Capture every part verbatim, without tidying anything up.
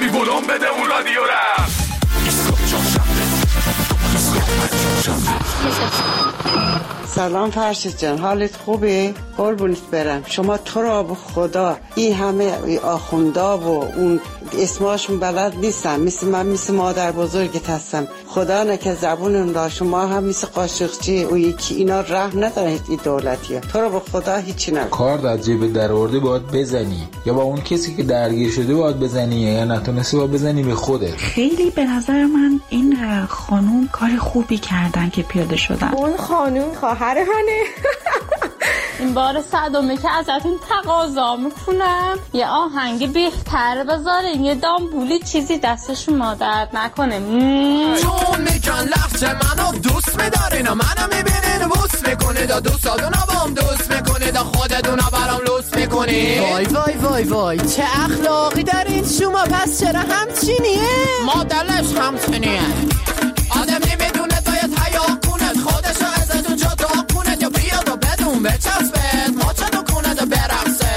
کمی ولوم بده اون رادیو رم. سلام فرشید جان، حالت خوبه؟ قربونت برم. شما تو را به خدا این همه آخوندا و اون اسماشون بلد نیستم، مثل من مثل مادر بزرگت هستم. خدا نکه زبونم را شما هم مثل قاشقچی و یکی اینا رحم نداره. این دولتی ها تو را به خدا هیچی نگه. کار در جیب در آورده باید بزنی، یا با اون کسی که درگیر شده باید بزنی، یا نتونستی باید بزنی به خودت. خیلی به نظر من این خانوم کار خوبی کردن که پیاده شدن. اون خانوم خواهر منه. این بار صدومه که ازتون تقاضا میکنم یه آهنگ بهتر بذارین، یه دامبولی چیزی دستشون مادر نکنه. چون میکن لحظه منو دوست میدارین و منو میبینین بوس میکنه دا دوست آدونا بام دوست میکنه دا خودتونا برام لوس میکنی. وای وای وای وای چه اخلاقی دارین شما، پس چرا همچینیه؟ مادرش همچینیه. آدم نمیدونه باید حیا کنه خودشو ازتون جدا کنه، یا بیاد و بدون بچسبت ماچدو کنه دا برقصه.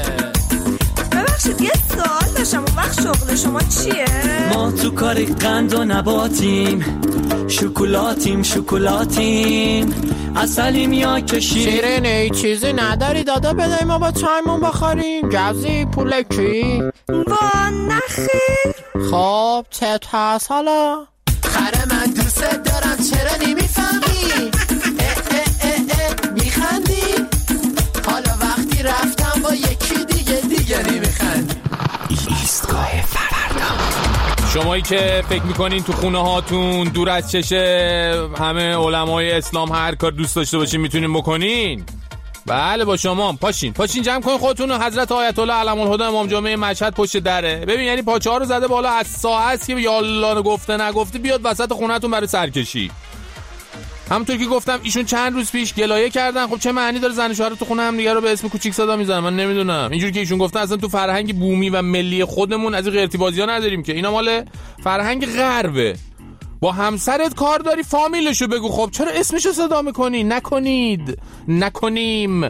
ببخشید یه سوال داشتم، اون وقت شغل شما چیه؟ ما تو کار قند و نباتیم، شکلاتیم شکلاتیم، اصلیم یا کشیم. شیرینه چیزی نداری دادا بدهی ما با چایمون بخوریم؟ گزی پولکی؟ با نخیر. خب چه هست حالا؟ خره من دوست دارم چرا نمیفهمی؟ اه اه اه اه میخندی؟ حالا وقتی رفتم با یکی دیگه دیگه نمیخندی. ایستگاه فردا. شمایی که فکر میکنین تو خونه هاتون دور از چشه همه علمای اسلام هر کار دوست داشته باشین میتونین بکنین، بله با شما. پاشین پاشین جمع کنین خودتون و حضرت آیت الله علم الهدی امام جمعه مشهد پشت دره. ببین یعنی پاچه ها رو زده بالا از ساعت است که یا الله گفته نگفته بیاد وسط خونه‌تون برای سرکشی. همونطور که گفتم ایشون چند روز پیش گلایه کردن. خب چه معنی داره زن و شوهر تو خونه هم دیگه رو به اسم کوچیک صدا میزنن؟ من نمیدونم. اینجوری که ایشون گفتن اصلا تو فرهنگ بومی و ملی خودمون از این قرتی بازی‌ها نداریم که، اینا مال فرهنگ غربه. با همسرت کار داری فامیلشو بگو. خب چرا اسمشو صدا میکنی؟ نکنید، نکنیم،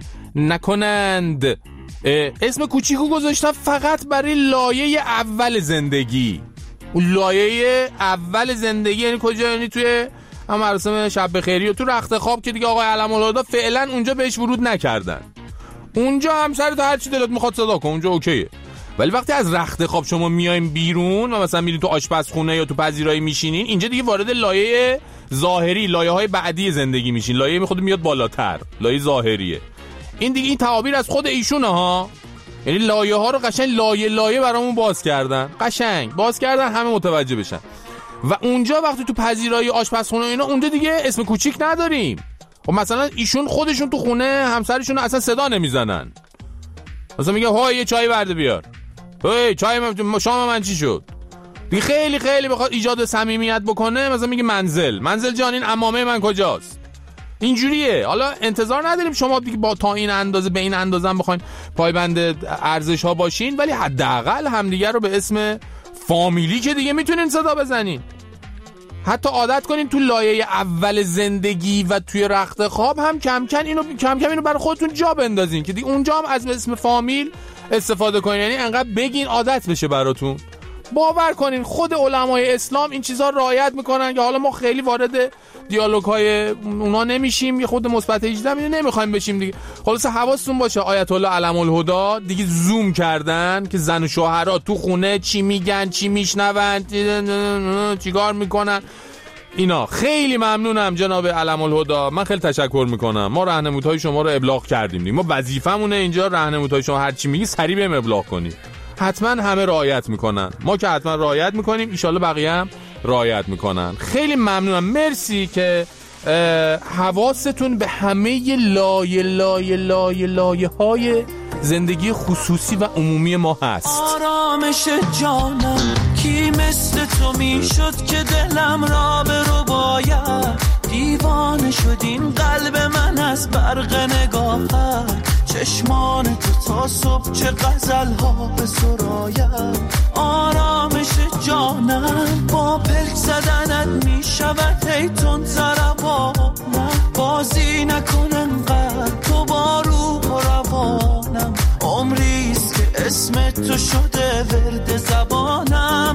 نکنند. اسم کوچیکو گذاشتن فقط برای لایه اول زندگی. اون لایه اول زندگی یعنی کجا؟ یعنی توی هم مراسم شب بخیری و تو رخت خواب که دیگه آقای علم الهدی فعلا اونجا بهش ورود نکردن. اونجا همسرت هر چی دلت میخواد صدا کن، اونجا اوکیه. ولی وقتی از رخت خواب شما میایم بیرون و مثلا میرین تو آشپزخونه یا تو پذیرایی میشینین، اینجا دیگه وارد لایه ظاهری، لایه های بعدی زندگی میشین. لایه می خود میاد بالاتر، لایه ظاهریه. این دیگه این تعابیر از خود ایشونه ها. یعنی لایه ها رو قشنگ لایه لایه برامون باز کردن، قشنگ باز کردن همه متوجه بشن. و اونجا وقتی تو پذیرایی آشپزخونه اینا اونجا دیگه اسم کوچیک نداریم. خب مثلا ایشون خودشون تو خونه همسرشون اصلا صدا نمیزنن. مثلا میگه های یه چای برده بیار، هی چای من شام من چی شد؟ دیگه خیلی خیلی بخواد ایجاد صمیمیت بکنه مثلا میگه منزل منزل جان این عمامه من کجاست؟ اینجوریه. حالا انتظار نداریم شما دیگه با تا این اندازه به این اندازه هم بخواین پایبند ارزش ها باشین، ولی حداقل همدیگه رو به اسم فامیلی که دیگه میتونین صدا بزنین. حتی عادت کنین تو لایه اول زندگی و توی رخت خواب هم کم کم اینو کم کم اینو برای خودتون جا بندازین که دیگه اونجا هم از اسم فامیل استفاده کنین. یعنی انقدر بگین عادت بشه براتون. باور کنین خود علمای اسلام این چیزا رعایت میکنن که حالا ما خیلی وارد دیالوگ های اونا نمیشیم، یه خود مثبت هجده میده نمیخوایم بشیم دیگه. خلاص حواستون باشه آیت الله علم الهدی دیگه زوم کردن که زن و شوهرها تو خونه چی میگن، چی میشنون، چیکار میکنن. اینا خیلی ممنونم جناب علم الهدی، من خیلی تشکر میکنم. ما راهنمودهای شما رو ابلاغ کردیم دیگه. ما وظیفمونه اینجا راهنمودهای شما هر چی میگی سریع بهم ابلاغ کنید. حتما همه رعایت میکنن، ما که حتما رعایت میکنیم، ان شاءالله بقیه هم رعایت میکنن. خیلی ممنونم، مرسی که حواستون به همه لایه لایه لایه لایه های زندگی خصوصی و عمومی ما هست. آرامش جانم کی مثل تو میشد که دلم را به رو باید، دیوانه شد این قلب من از برق نگاهت، چشمان تو تا صبح چه غزل ها به سراید. آرامش جانم با پلک زدنت میشود هی تون تربانم، بازی نکنن قد تو با روح و روانم، عمریست که اسم تو شده ورد زبانم.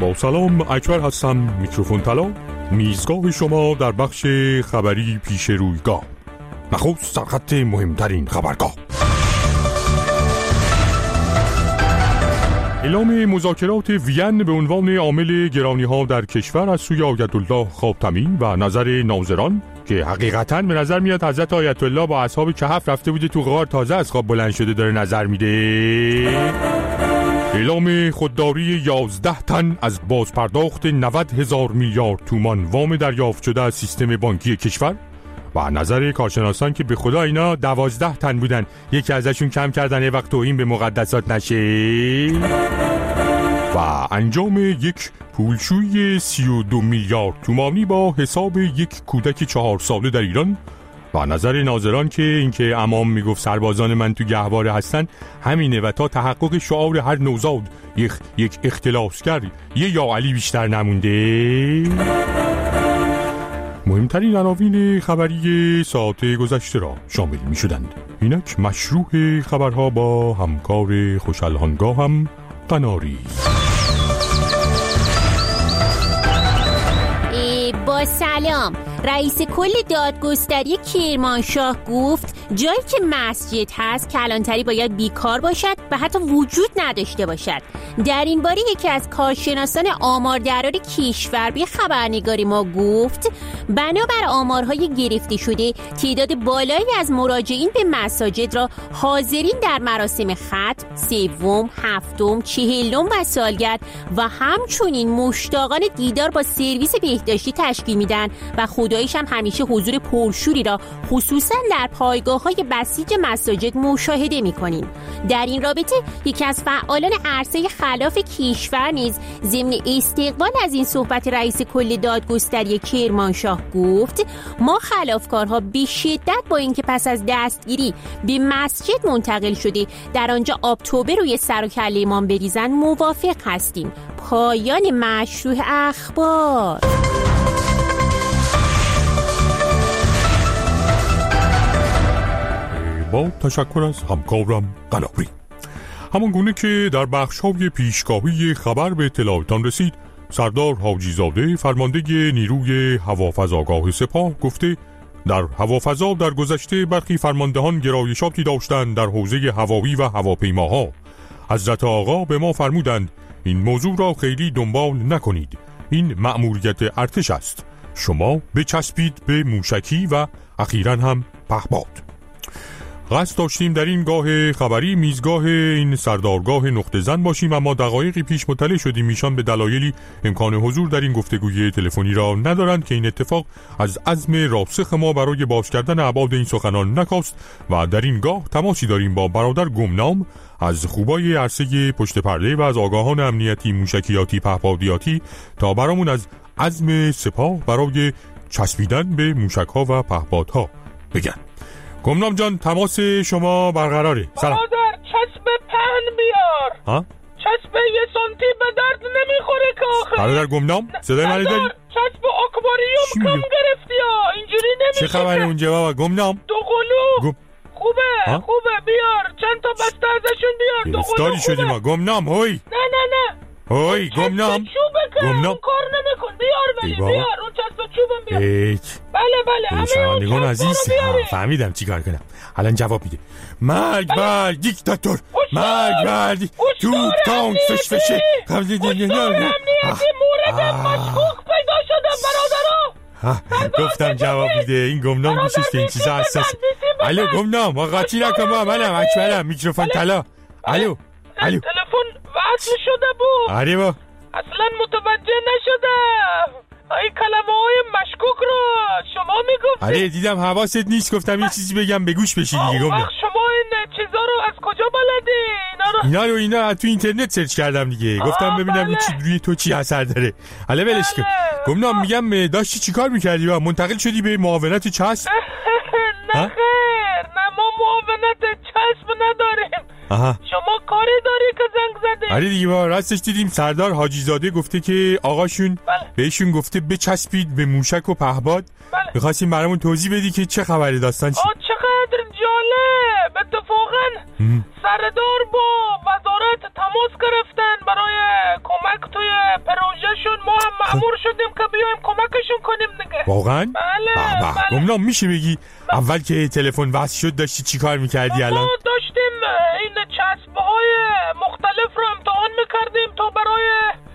با سلام، اکبر هستم، میکروفون طلا، میزگاه شما در بخش خبری پیش رویگاه. نخست سرخط مهمترین خبرگاه. اعلام مذاکرات وین به عنوان عامل گرانی‌ها در کشور از سوی آیت الله خاتمی و نظر ناظران که حقیقتاً به نظر میاد حضرت آیت الله با اصحاب کهف رفته بوده تو غار، تازه از خواب بلند شده داره نظر میده. اعلام خودداری یازده تن از بازپرداخت نود هزار میلیارد تومان وام دریافت شده از سیستم بانکی کشور و نظر کارشناسان که به خدا اینا دوازده تن بودن، یکی ازشون کم کردن یه وقت توهین به مقدسات نشه. و انجام یک پولشویی سی و دو میلیارد تومانی با حساب یک کودک چهار ساله در ایران و نظر ناظران که اینکه امام میگفت سربازان من تو گهواره هستن همینه و تا تحقق شعار هر نوزاد یک یک اختلاسگر یه یا علی بیشتر نمونده. مهمترین عناوین خبری ساعت گذشته را شامل می شدند. اینک مشروع خبرها با همکار خوشالهانگاه هم قناری. با سلام، رئیس کل دادگستری کرمانشاه گفت جایی که مسجد هست کلانتری باید بیکار باشد و حتی وجود نداشته باشد. در این باره یکی از کارشناسان آماردرار کشور به خبرنگاری ما گفت بنابر آمارهای گرفته شده تعداد بالایی از مراجعین به مساجد را حاضرین در مراسم ختم، سوم، هفتم، چهلم و سالگرد و همچنین مشتاقان دیدار با سرویس بهداشتی تشکیل میدن و خداییش هم همیشه حضور پرشوری را خصوصا در پایگاه‌های بسیج مساجد مشاهده می‌کنیم. در این رابطه یکی از فعالان عرصه خلاف کشور نیز ضمن استقبال از این صحبت رئیس کل دادگستری کرمانشاه گفت ما خلافکارها به شدت با اینکه پس از دستگیری به مسجد منتقل شده در آنجا آب توبه روی سر و کله امام بریزن موافق هستیم. پایان مشروع اخبار. با تشکر از همکارم قناری. همان گونه که در بخش‌های پیشگاهی خبر به اطلاعتان رسید، سردار حاجی زاده فرمانده نیروی هوافضاگاه سپاه گفته در هوافضا در گذشته برخی فرماندهان گرایشاتی داشتند در حوزه هوایی و هواپیماها. حضرت آقا به ما فرمودند این موضوع را خیلی دنبال نکنید، این مأموریت ارتش است، شما بچسبید به موشکی و اخیراً هم پهپاد. قصد داشتیم در این گاه خبری میزگاه این سردارگاه نقطه زن باشیم، اما دقایقی پیش مطلع شدیم ایشان به دلایلی امکان حضور در این گفتگوی تلفنی را ندارند که این اتفاق از عزم راسخ ما برای باز کردن ابعاد این سخنان نکاست و در این گاه تماسی داریم با برادر گمنام از خوبای عرصه پشت پرده و از آگاهان امنیتی موشکیاتی پهپادیاتی تا برامون از عزم سپاه برای چسبیدن به موشک‌ها و پهپادها بگن. گمنام جان تماس شما برقراره. سلام. برادر چسب پهن بیار. ها؟ چسب یه سانتی به درد نمیخوره که آخه. برادر گمنام صدای منی داری؟ چسب اکواریوم کم گرفتی ها، اینجوری نمیشه. چه خبره اونجا بابا گمنام؟ دو قلو. گم... خوبه ها؟ خوبه بیار چند تا بسته ازشون بیار. دو قلو خوبه. شدیم ها گمنام. هوی نه نه نه هوی گمنام. گمنام کار نمیکن. بیار ولی بیار اون چسب چوبم بیار. ایک. بله بله همه اون نگون عزیز. فهمیدم چی کار کنم. الان جواب میده. مرگ بر دیکتاتور، مرگ بر توپ تانک فشفشه. امنیتی مورد مشکوک پیدا شدم برادرها. گفتم جواب میده. این گمنام میشه که این چیزا حساس. الو گمنام واقعی نکن با منم اکبرم میکروفون طلا. الو الو تلفن وصل شده بود. آره با اصلا متوجه نشدم این کلمه های مشکوک رو شما میگفتی. آره دیدم حواست نیست، گفتم یه چیزی بگم به گوش بشی دیگه. گفتم شما این چیزا رو از کجا بلدی؟ اینا رو اینا رو اینا تو اینترنت سرچ کردم دیگه. گفتم ببینم این چی روی تو چی اثر داره. حالا ولش کن. گفتم میگم داشتی چیکار می‌کردی و منتقل شدی به معاونت چسب؟ نه خیر، نه ما معاونت چسب نداریم. آها. شما کاری داری که زنگ زدی؟ آره دیگه با راستش دیدیم سردار حاجی زاده گفته که آقاشون بله. بهشون گفته بچسبید به موشک و پهپاد. بله. می‌خواستیم برامون توضیح بدی که چه خبره داستان چی؟ آه چقدر جالب. اتفاقا سردار با وزارت تماس گرفتن برای کمک توی پروژه واقعا؟ بله بله. گمنام میشه بگی اول که تلفن وصل شد داشتی چی کار میکردی الان؟ ما داشتیم این چسبه های مختلف رو امتحان میکردیم تا برای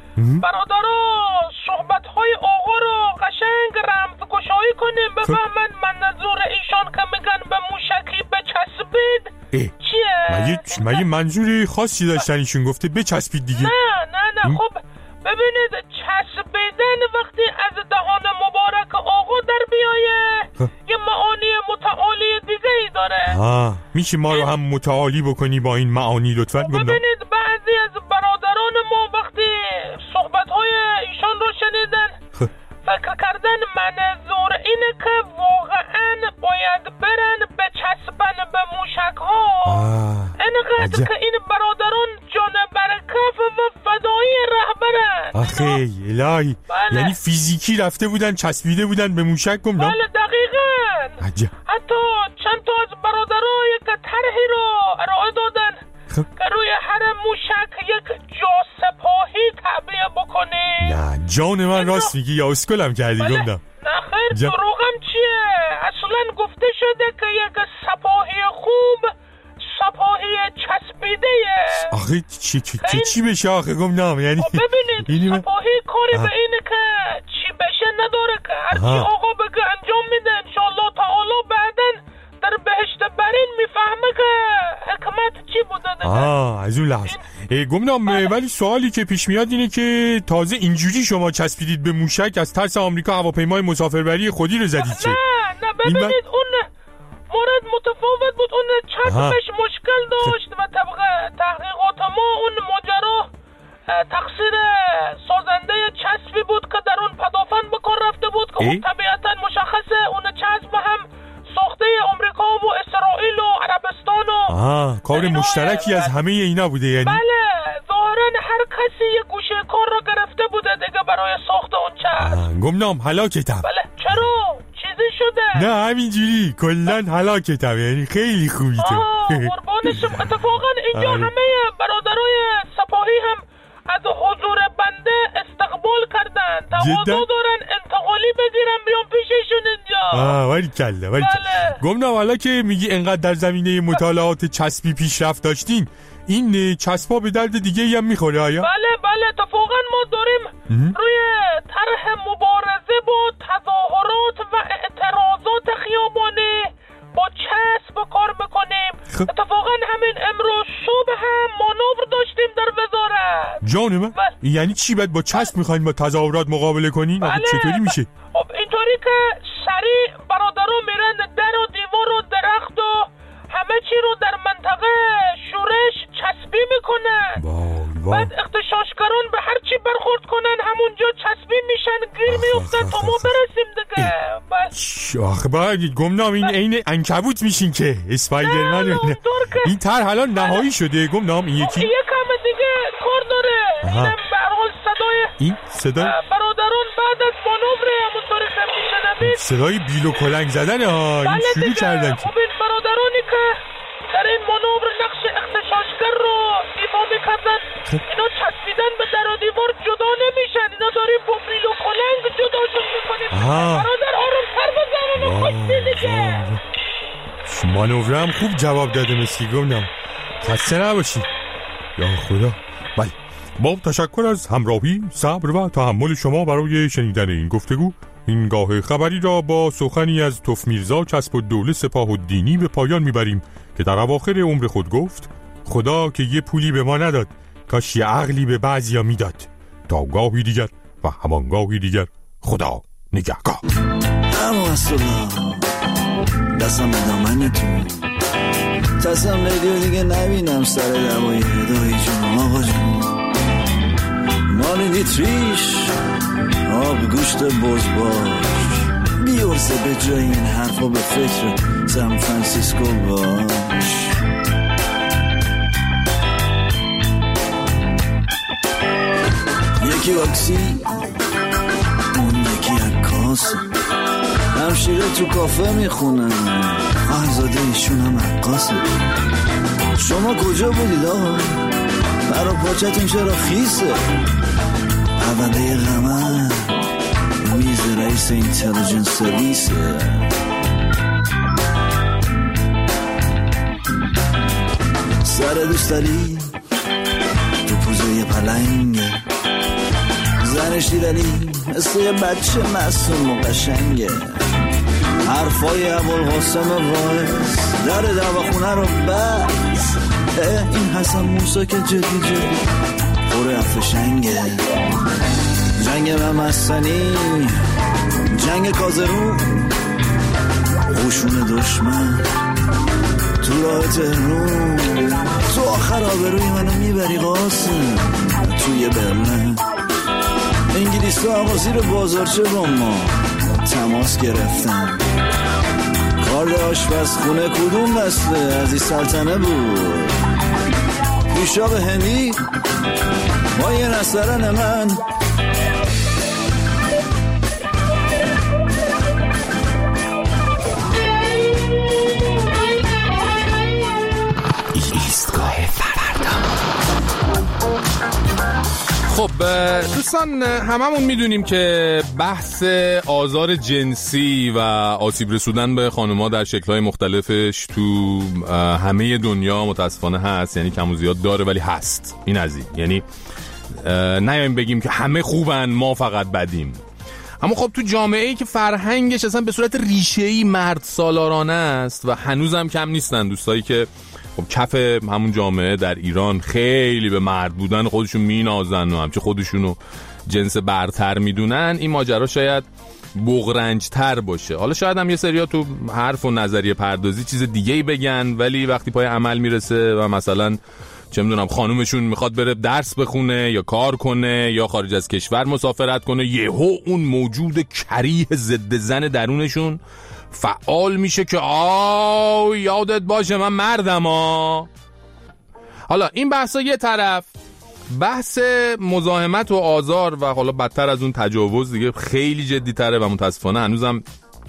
برادرها صحبت های آقا رو قشنگ رمزگشایی کنیم بفهمن منظور ایشان که میگن به موشکی بچسبید چیه؟ مگه مگه منظور خاصی داشتن ایشون گفته بچسبید دیگه؟ نه نه نه خب ببینید چسبیدن وقتی از دهان مبارک آقا در بیایه یه معانی متعالی دیگه ای داره. آه میشه ما رو هم متعالی بکنی با این معانی لطفاً؟ ببینید بعضی از برادران ما وقتی صحبت‌های ایشان رو شنیدن فکر کردن منظور اینه که واقعاً باید برن بچسبن به موشک‌ها. اینقدر که این برادران جانور کف و فدایی رهبرن. آخه الهی بله. یعنی فیزیکی رفته بودن چسبیده بودن به موشک گمنام؟ بله دقیقاً. عجب. حتی چند تا از برادرای که طرحی رو ارائه دادن که روی هر موشک یک جاسپاهی تعبیه بکنی. نه جان من راست میگی یا اسکلم کردی بله. گمنام؟ نه خیر جا... دروغم چیه؟ اصلا گفته شده که یک سپاهی خوب سپاهی چسبیده. آخه چی چی چی, چی بشه آخه گمنام؟ یعنی ببینید سپاهی کاری به اینه که چی بشه نداره که هرچی آقا بگه انجام میده. انشالله تعالی بعدن در بهشت برین میفهمه که حکمت چی بوده دیگه. آه از اون لحظه گمنام بله. ولی سوالی که پیش میاد اینه که تازه اینجوری شما چسبیدید به موشک از ترس آمریکا هواپیمای مسافربری خودی رو زدید چه؟ نه نه ببینید این اون مورد متفاوت بود. اون چسبش مشکل داشت و طبق تحقیقات ما اون ماجرا تقصیر سازنده چسبی بود که در اون پدافند به کار رفته بود که خب طبیعتا مشخصه اون چسب هم ساخته آمریکا و اسرائیل و عربستان و آها کار مشترکی از همه اینا بوده یعنی؟ بله ظاهرا هر کسی یه گوشه کار رو گرفته بوده دیگه برای ساخت اون چسب. گمنام هلاکتم. بله چرا؟ چیزی شده؟ نه همینجوری کلن هلاکتم یعنی خیلی خوبی تو. آه قربانشم. اتفاقا اینجا همه برادرای سپاهی هم از حضور بنده استقبال کردن. تقاضا دارن انتقالی بگیرن بیان پیششون اینجا. آه ولی کله ولی کله. گمنام حالا که میگی انقدر در زمینه مطالعات چسبی پیشرفت داشتین این چسبا به درد دیگه هم میخوره آیا؟ بله بله اتفاقا ما داریم روی طرح مبارزه با تظاهرات و اعتراضات خیابانی با چسب کار میکنیم. خب. اتفاقا همین امروز صبح هم مانور داشتیم در وزارت. جان من؟ بله. یعنی چی باید با چسب میخواین با تظاهرات مقابله کنین؟ بله. چطوری میشه؟ خب اینطوری که سریع برادرها میرن در و دیوار و درخت و همه چی رو در منطقه شورش چسبی میکنن. بعد اغتشاشگران به هر چی برخورد کنن همونجا چسبی میشن گیر میفتن تا ما برسیم دیگه. بس آخه باید گمنام این عین عنکبوت میشین که اسپایدرمن. این طرح الان نهایی شده گمنام این یکی یکم دیگه کار داره. اینم به هر حال صدای این صدا برادران بعد از مانور همونطوری که میشنوید صدای بیل و کلنگ زدن ها. این شروع کردن. خب این برادرانی که در این مانور نقش اغتشاشگر رو ایفا میکردن اینا چسبیدن به در و دیوار جدا نمیشن. اینا داریم با بیل و کلنگ جداشون میکنیم. برادر آروم تر بزنن و خوشتی دیگه. مانورم خوب جواب داده مثلی گمنام. خسته نباشی. یا خدا. بله با تشکر از همراهی صبر و تحمل شما برای شنیدن این گفتگو این گاه خبری را با سخنی از توف میرزا چسب الدوله سپاه الدینی به پایان میبریم که در اواخر عمر خود گفت خدا که یه پولی به ما نداد کاش یه عقلی به بعضیا میداد. تا گاهی دیگر و همان گاهی دیگر خدا نگهدار. اما اصلا دستم بدامنتون تصم ریدیو دیگه نبینم سر دوایی دایی جون آقا جون مالی دیتریش آب گوشت بزباش بیورسه به جای این حرفا به فکر سان فرانسیسکو باش. یکی واکسی اون یکی عکاس همشیره تو کافه میخونن آهزاده ایشون هم عکاسه. شما کجا بودید آقا؟ برا پاچتون چرا خیسه؟ پرونده غمه میز رئیس اینتلیجنس سرویسه. سر دوست داری تو پوزه یه پلنگه، زن شیرنی مثل یه بچه معصوم و قشنگه. حرفای ابوالقاسم وایس در دواخونه رو بس. این حسن موسی که جدی جدی خوره افشنگه. جنگ ممسنی، جنگ کازرون، خوشون دشمن تو راه تهرون. تو آخر آبروی منو میبری قاسم توی برلن. انگلیس ها آقا زیر بازارچه با ما تماس گرفتن. کارد آشپزخونه کدوم دسته از این سلطنه بود؟ پیشاب هندی با یه نسترن من. خب دوستان، هممون میدونیم که بحث آزار جنسی و آسیب رسوندن به خانم‌ها در شکل‌های مختلفش تو همه دنیا متاسفانه هست. یعنی کم و زیاد داره ولی هست. این از این. یعنی نیایم بگیم که همه خوبن ما فقط بدیم. اما خب تو جامعه‌ای که فرهنگش اصلا به صورت ریشه‌ای مرد سالارانه است و هنوزم کم نیستن دوستایی که خب کف همون جامعه در ایران خیلی به مرد بودن خودشون مینازن و همچه خودشونو جنس برتر میدونن، این ماجرا شاید بغرنج تر باشه. حالا شاید هم یه سریا تو حرف و نظریه پردازی چیز دیگه‌ای بگن، ولی وقتی پای عمل میرسه و مثلا چه میدونم خانومشون میخواد بره درس بخونه یا کار کنه یا خارج از کشور مسافرت کنه، یهو اون موجود کریه ضد زن درونشون فعال میشه که آو یادت باشه من مردم ها. حالا این بحثا یه طرف، بحث مزاحمت و آزار و حالا بدتر از اون تجاوز دیگه خیلی جدی تره و متاسفانه هنوزم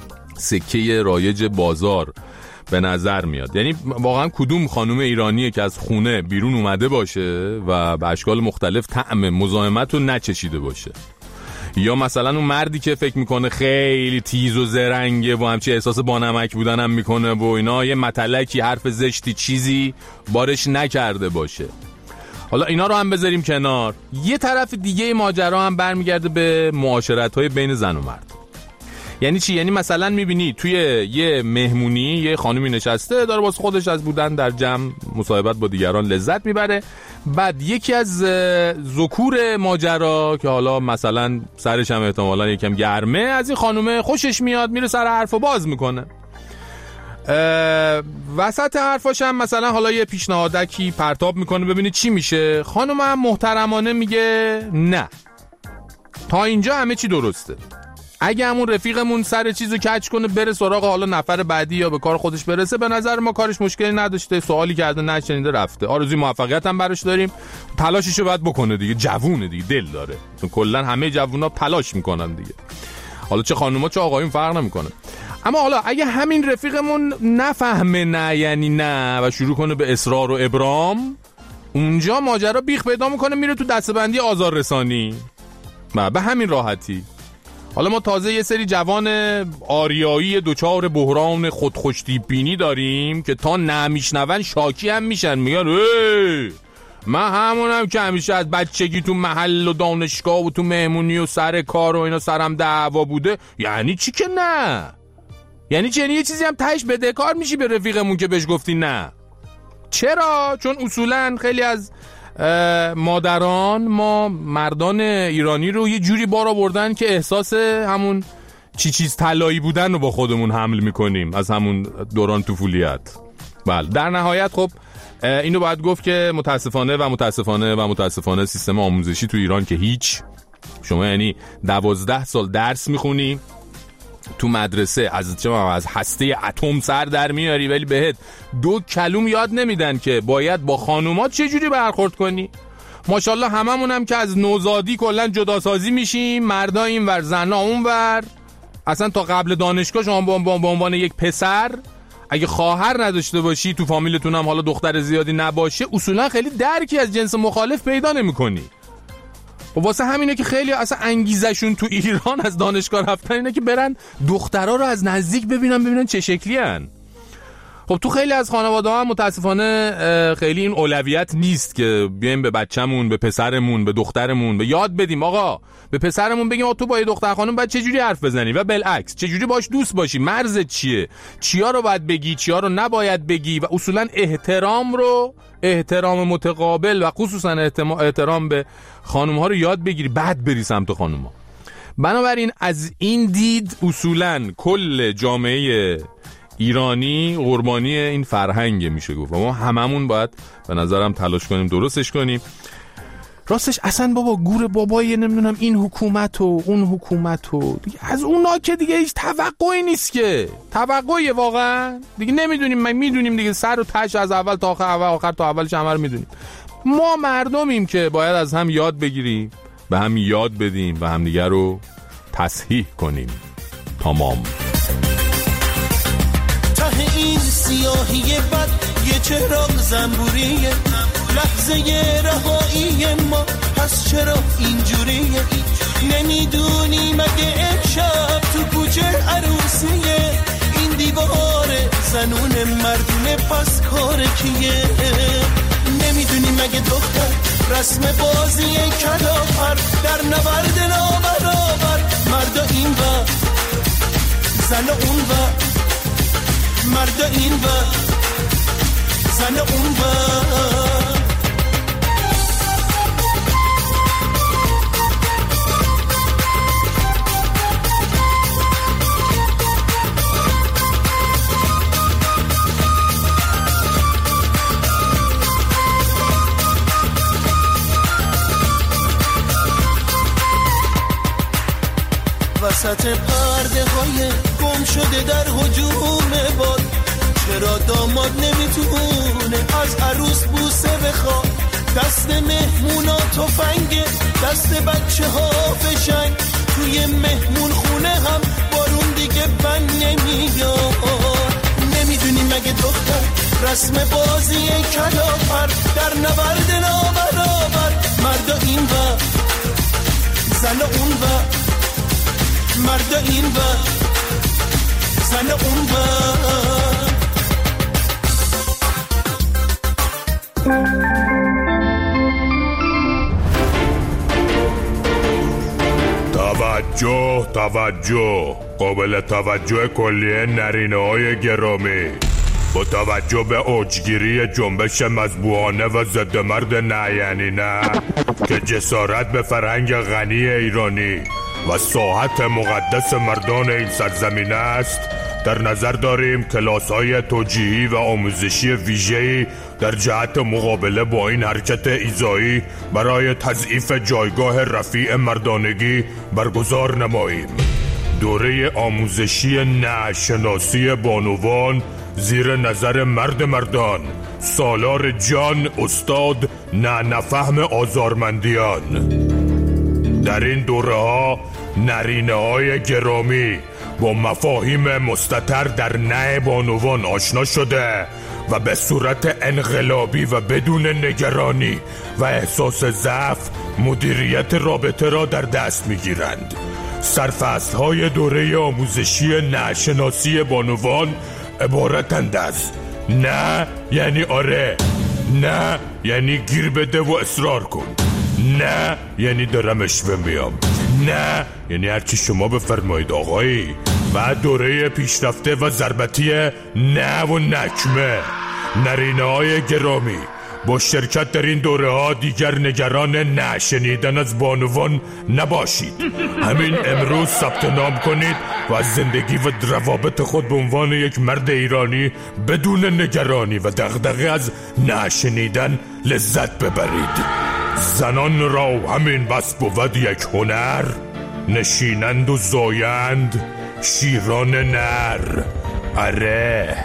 سکه رایج بازار به نظر میاد. یعنی واقعا کدوم خانم ایرانیه که از خونه بیرون اومده باشه و به اشکال مختلف طعم مزاحمت رو نچشیده باشه؟ یا مثلا اون مردی که فکر میکنه خیلی تیز و زرنگه و همچی احساس بانمک بودن هم میکنه و اینا، یه متلکی حرف زشتی چیزی بارش نکرده باشه. حالا اینا رو هم بذاریم کنار. یه طرف دیگه ماجرا هم برمیگرده به معاشرت‌های بین زن و مرد. یعنی چی؟ یعنی مثلا میبینی توی یه مهمونی یه خانمی نشسته داره واسه خودش از بودن در جمع مصاحبت با دیگران لذت میبره، بعد یکی از ذکور ماجرا که حالا مثلا سرش هم احتمالاً یکم گرمه از این خانومه خوشش میاد، میره سر حرفو باز میکنه. وسط حرفاش هم مثلا حالا یه پیشنهادکی پرتاب میکنه ببینه چی میشه. خانم هم محترمانه میگه نه، تا اینجا همه چی درسته. اگه همون رفیقمون سر چیزو کچ کنه بره سراغ حالا نفر بعدی یا به کار خودش برسه، به نظر ما کارش مشکلی نداشته، سوالی کرده نشنیده رفته، آرزوی موفقیت هم براش داریم، تلاششو باید بکنه دیگه، جوونه دیگه، دل داره. کلا همه جوونا تلاش میکنن دیگه، حالا چه خانوما چه آقایون فرق نمیکنه. اما حالا اگه همین رفیقمون نفهمه نه یعنی نه و شروع کنه به اصرار و ابرام، اونجا ماجرا بیخ پیدا میکنه، میره تو دسته‌بندی آزار رسانی. به همین راحتی. حالا ما تازه یه سری جوان آریایی دوچار بحران خودخوشتیپینی داریم که تا نمیشنون شاکی هم میشن، میگن ای من همونم که همیشه از بچگی تو محل و دانشگاه و تو مهمونی و سر کار و اینا سرم دعوا بوده. یعنی چی که نه؟ یعنی چی؟ یعنی یه چیزی هم تهش بدهکار میشی به رفیقمون که بهش گفتی نه. چرا؟ چون اصولا خیلی از مادران ما مردان ایرانی رو یه جوری بار آوردن که احساس همون چی چیز طلایی بودن رو با خودمون حمل میکنیم از همون دوران طفولیت. بله، در نهایت خب اینو باید گفت که متاسفانه و متاسفانه و متاسفانه سیستم آموزشی تو ایران که هیچ، شما یعنی دوازده سال درس میخونی تو مدرسه، از چه از هسته اتم سر در میاری، ولی بهت دو کلوم یاد نمیدن که باید با خانومات چه جوری برخورد کنی. ماشاءالله هممون هم که از نوزادی کلا جداسازی میشیم، مردا اینور زنا اونور. اصلا تا قبل دانشگاه شما به عنوان یک پسر اگه خواهر نداشته باشی، تو فامیلتون هم حالا دختر زیادی نباشه، اصولا خیلی درکی از جنس مخالف پیدا نمی‌کنی. و واسه همینه که خیلی اصلا انگیزشون تو ایران از دانشگاه رفتن اینه که برن دخترها رو از نزدیک ببینن ببینن چه شکلی هن. خب تو خیلی از خانواده‌ها هم متاسفانه خیلی این اولویت نیست که بیایم به بچه‌مون، به پسرمون، به دخترمون به یاد بدیم آقا به پسرمون بگیم آقا تو با یه دختر خانم باید چه جوری حرف بزنی و بالعکس چه جوری باش دوست باشی، مرزت چیه، چیا رو باید بگی، چیا رو نباید بگی و اصولا احترام رو احترام متقابل و خصوصا احترام به خانم‌ها رو یاد بگیری بعد بری سمت خانم‌ها. بنابراین از این دید اصولا کل جامعه ایرانی قربانی این فرهنگ میشه گفت و ما هممون باید به نظرم تلاش کنیم درستش کنیم. راستش اصلا بابا گور بابایی نمیدونم این حکومت و اون حکومت و دیگه از اونا که دیگه هیچ توقعی نیست که توقعیه واقعا دیگه نمیدونیم ما میدونیم دیگه سر و تش از اول تا آخر اول آخر تا اولش همه رو میدونیم. ما مردمیم که باید از هم یاد بگیریم به هم یاد بدیم و همدیگه رو تصحیح کنیم. تمام. این سیاهی بد یه چراغ زنبوریه لحظه رهایی ما پس چرا اینجوریه نمیدونی مگه امشب تو کوچه عروسیه این دیوار زنون مردونه پس کار کیه نمیدونی مگه دختر رسم بازی کلافر در نبرد نابرابر مردا این و زن اون و مردا این و زن اون و وسط پرده های گم شده در هجوم باد چرا داماد نمیتونه از عروس بوسه بخواد دست مهمونا تفنگه دست بچه ها فشنگ توی مهمون خونه هم بارون دیگه بند نمیاد نمیدونی مگه دختر رسم بازی کلافر در نبرد نابرابر مردا این و زن اون و مردا این و زن اون و توجه توجه قابل توجه کلیه نرینه های گرامی با توجه به اوجگیری جنبش مذبوحانه و ضد مرد نه یعنی نه که جسارت به فرهنگ غنی ایرانی و ساحت مقدس مردان این سرزمین است در نظر داریم کلاس‌های توجیهی و آموزشی ویژه‌ای در جهت مقابله با این حرکت ایذایی برای تضعیف جایگاه رفیع مردانگی برگزار نماییم. دوره آموزشی نشناسی بانوان زیر نظر مرد مردان سالار جان استاد نه نفهم آزارمندیان. در این دوره ها نرینه های گرامی با مفاهیم مستتر در نه بانوان آشنا شده و به صورت انقلابی و بدون نگرانی و احساس ضعف مدیریت رابطه را در دست میگیرند. سرفصل‌های دوره آموزشی نشناسی بانوان عبارتند از نه یعنی آره، نه یعنی گیر بده و اصرار کن، نه یعنی دارمش بمیام، نه یعنی هرچی شما بفرمایید آقایی، و دوره پیشرفته و ضربتی نه و نکمه. نرینه های گرامی با شرکت در این دوره ها دیگر نگران نشنیدن از بانوان نباشید. همین امروز ثبت نام کنید و از زندگی و روابط خود به عنوان یک مرد ایرانی بدون نگرانی و دغدغه از نشنیدن لذت ببرید. زنان را همین بس بود یک هنر، نشینند و زایند شیران نر. اره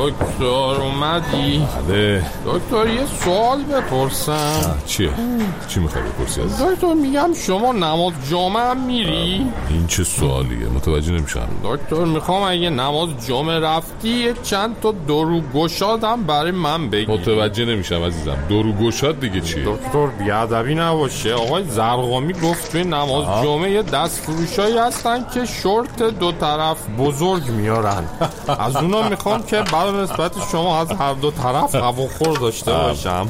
دکتر اومدی؟ بله دکتر یه سوال بپرسم. چیه؟ چی میخوای بپرسی از؟ دکتر میگم شما نماز جمعه هم میری؟ این چه سوالیه؟ متوجه نمیشم. دکتر میخوام اگه نماز جمعه رفتی چند تا درو گشادم برای من بگی. متوجه نمیشم عزیزم. درو گشاد دیگه چیه؟ دکتر بیادبی نباشه، آقای زرقامی گفت توی نماز آه. جمعه یه دست فروشایی هستن که شورت دو طرف بزرگ میارن. از اونا میخوام که برای نسبت شما از هر دو طرف هواخور داشته باشم.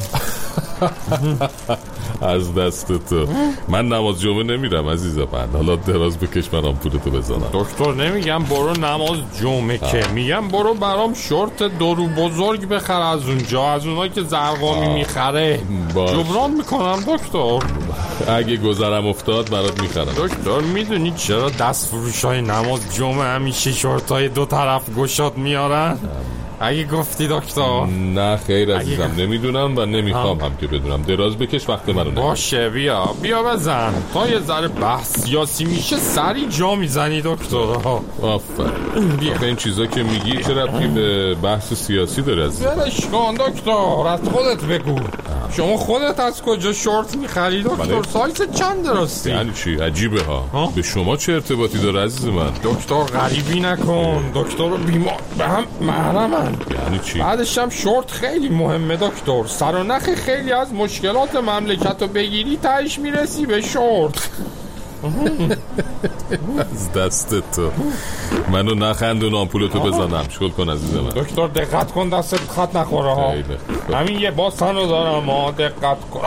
از دست تو. من نماز جمعه نمیرم عزیز من. حالا دراز بکش من آمپولتو بزنم. دکتر نمیگم برو نماز جمعه که میگم برو برام شورت درو بزرگ بخر از اونجا، از اونایی که زرقامی میخره. جبران میکنم دکتر. اگه گذرم افتاد برات میخرم. دکتر میدونی چرا دست فروشای نماز جمعه همیشه شورتای دو طرف گشاد میارن؟ اگه گفتی دکتر. نه خیر عزیزم اگه... نمیدونم و نمیخوام هم که بدونم. دراز بکش وقت منو نمید. باشه بیا بیا بزن. تا یه ذره بحث سیاسی میشه سری جا میزنی دکتر. آفرین. بیا این چیزا که میگی چه ربطی به بحث سیاسی داره عزیزم؟ برش کن دکتر، از خودت بگو. شما خودت از کجا شورت میخری دکتر؟ سایز چند راستی؟ یعنی چی؟ عجیبه ها. ها؟ به شما چه ارتباطی داره عزیز من؟ دکتر غریبی نکن. دکتر بیمار به هم محرمن. یعنی چی؟ بعدش هم شورت خیلی مهمه دکتر. سر و نخ خیلی از مشکلات مملکت رو بگیری تهش میرسی به شورت. از دست تو. منو نخندون آمپولتو بزنم. شکل کن عزیز من. دکتر دقت کن دستت خط نخوره ها. همین یه باسن رو دارم ها. دقت کن.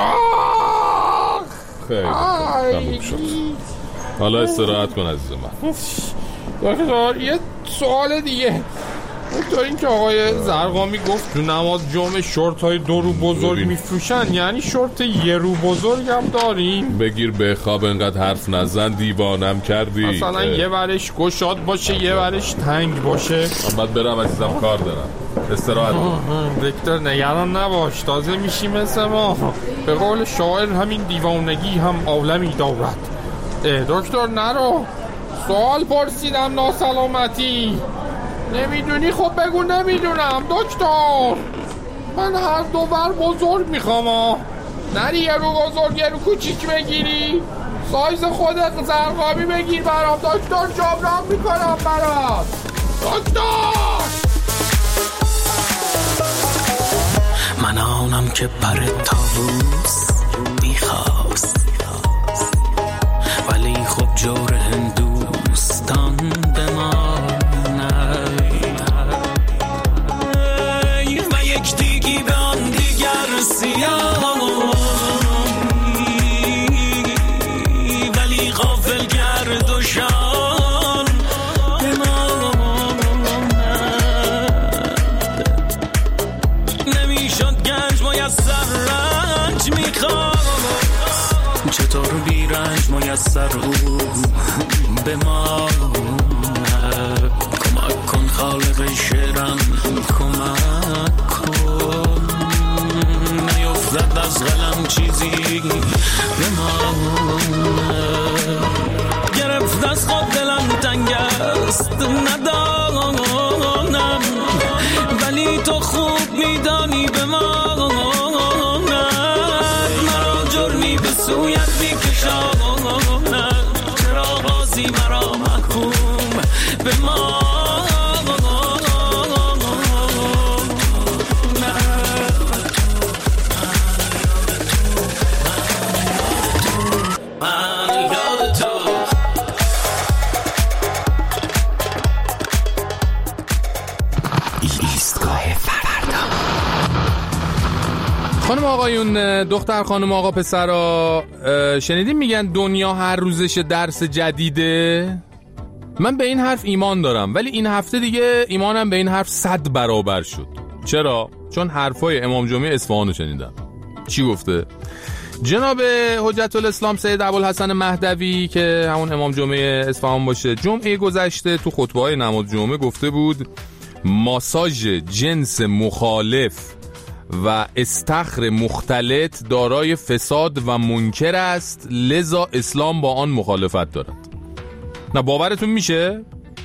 خیلی تموم شد. حالا استراحت کن عزیز من. دکتر یه سوال دیگه. دکتر این که آقای زرقامی گفت تو نماز جمعه شورت های دو رو بزرگ میفروشن، یعنی شورت یه رو بزرگ هم داریم؟ بگیر به خواب انقدر حرف نزن، دیوانم کردی. مثلا یه ورش گشاد باشه یه ورش تنگ باشه. من برم عزیزم کار دارم. استراحت کن. دکتر نگران نباش، تازه میشی مثل ما. به قول شاعر همین دیوانگی هم عالمی دارد. دکتر نرو، سوال پرسیدم ناسلامتی. نمیدونی خب بگو نمیدونم دکتر. من هر دو بر بزرگ میخوام. نری یه رو بزرگ یه رو کوچیک بگیری. سایز خودت زرقامی بگیر برام دکتر. جبران میکنم برات دکتر. من آنم که بر طاووس میخواست، ولی خب جور هندوستان به ما ولی غافل کرد و شان به ما نمیشد گنج میسر رنج میخواست، چطور بی رنج میسر او به ما. کمک کن خالق شیرم کمک کن، نیفتد از قلم چیزی به ما. گرفت از خود دلم تنگ است ندانم، ولی تو خوب میدانی به ما. مرا جرمی به سویت میکشاند، چرا بازی مرا محکوم به ما. خانم آقایون، دختر خانم آقا پسرا، شنیدین میگن دنیا هر روزش درس جدیده؟ من به این حرف ایمان دارم، ولی این هفته دیگه ایمانم به این حرف صد برابر شد. چرا؟ چون حرفای امام جمعه اصفهان رو شنیدم. چی گفته؟ جناب حجت الاسلام سید ابوالحسن مهدوی که همون امام جمعه اصفهان باشه، جمعه گذشته تو خطبه‌های نماز جمعه گفته بود ماساژ جنس مخالف و استخر مختلط دارای فساد و منکر است، لذا اسلام با آن مخالفت دارد. نه باورتون میشه؟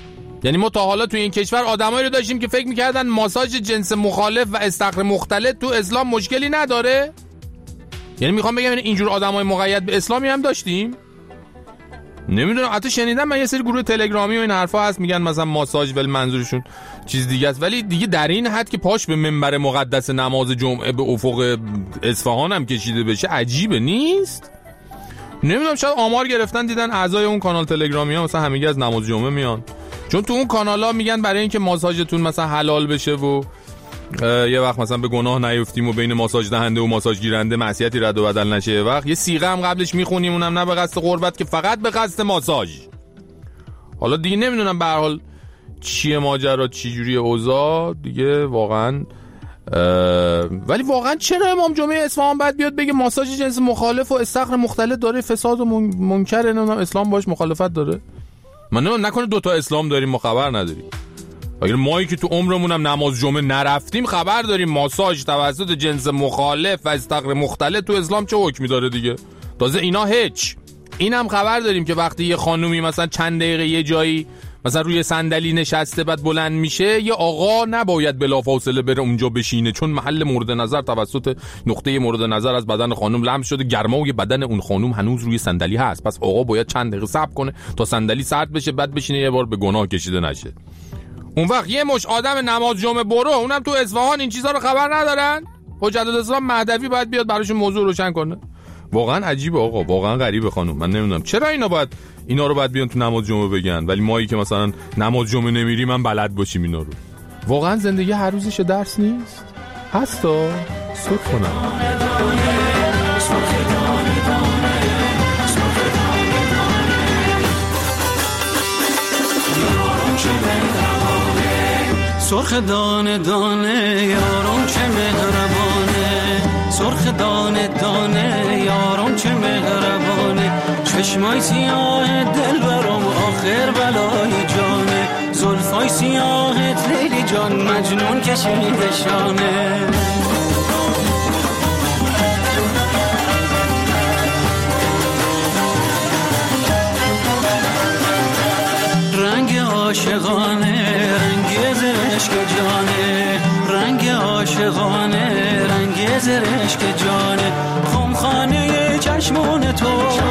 یعنی ما تا حالا تو این کشور آدمایی رو داشتیم که فکر میکردن ماساژ جنس مخالف و استخر مختلط تو اسلام مشکلی نداره. یعنی میخوام بگم اینجور آدمای مقید به اسلامی هم داشتیم. نمیدونم، حتی شنیدم من یه سری گروه تلگرامی و این حرفا هست میگن مثلا ماساژ ولی منظورشون چیز دیگه است، ولی دیگه در این حد که پاش به منبر مقدس نماز جمعه به افق اصفهان هم کشیده بشه عجیبه نیست؟ نمیدونم، شاید آمار گرفتن دیدن اعضای اون کانال تلگرامی ها مثلا همگی از نماز جمعه میان، چون تو اون کانالا میگن برای اینکه ماساژتون مثلا حلال بشه و یه وقت مثلا به گناه نیفتیم و بین ماساژ دهنده و ماساژ گیرنده معصیتی رد و بدل نشه، یه وقت یه صیغه هم قبلش میخونیم، اونم نه به قصد قربت که فقط به قصد ماساژ. حالا دیگه نمیدونم به هر حال چیه ماجرا، چی جوریه اوضاع دیگه واقعا. ولی واقعا چرا امام جمعه اصفهان بعد بیاد بگه ماساژ جنس مخالف و استخر مختلط داره، فساد و منکره، نمیدونم اسلام باش مخالفت داره؟ من نمیدونم، نکنه دوتا اسلام داریم ما خبر نداریم. اگر مایی که تو عمرمونم نماز جمعه نرفتیم خبر داریم ماساژ توسط جنس مخالف و استخر مختلط تو اسلام چه حکمی داره دیگه. تازه اینا هیچ، اینم خبر داریم که وقتی یه خانومی مثلا چند دقیقه یه جایی مثلا روی صندلی نشسته بعد بلند میشه، یه آقا نباید بلافاصله بره اونجا بشینه، چون محل مورد نظر توسط نقطه مورد نظر از بدن خانم لمس شده، گرمای بدن اون خانم هنوز روی صندلی هست، پس آقا باید چند دقیقه صبر کنه تا صندلی سرد بشه بعد بشینه یه بار به گناه کشیده نشه. اون وقت یه مش آدم نماز جمعه برو اونم تو اصفهان این چیزا رو خبر ندارن؟ حجت الاسلام مهدوی باید بیاد براشون موضوع روشن کنه. واقعا عجیبه آقا، واقعا غریبه خانم. من نمیدونم چرا اینا باید اینا رو باید بیان تو نماز جمعه بگن، ولی مایی که مثلا نماز جمعه نمیریم من بلد باشیم اینا رو. واقعا زندگی هر روزش درس نیست؟ هستا سوت کنم. سرخ دانه دانه یارم چه مهربانه، سرخ دانه دانه یارم چه مهربانه، چشمای سیاه دل برام آخر بلای جانه، زلفای سیاهت لیلی جان مجنون کشیده شانه. رنگ عاشقانه رنگ زرشک جانه، رنگ عاشقانه رنگ زرشک جانه، خمخانه چشمون تو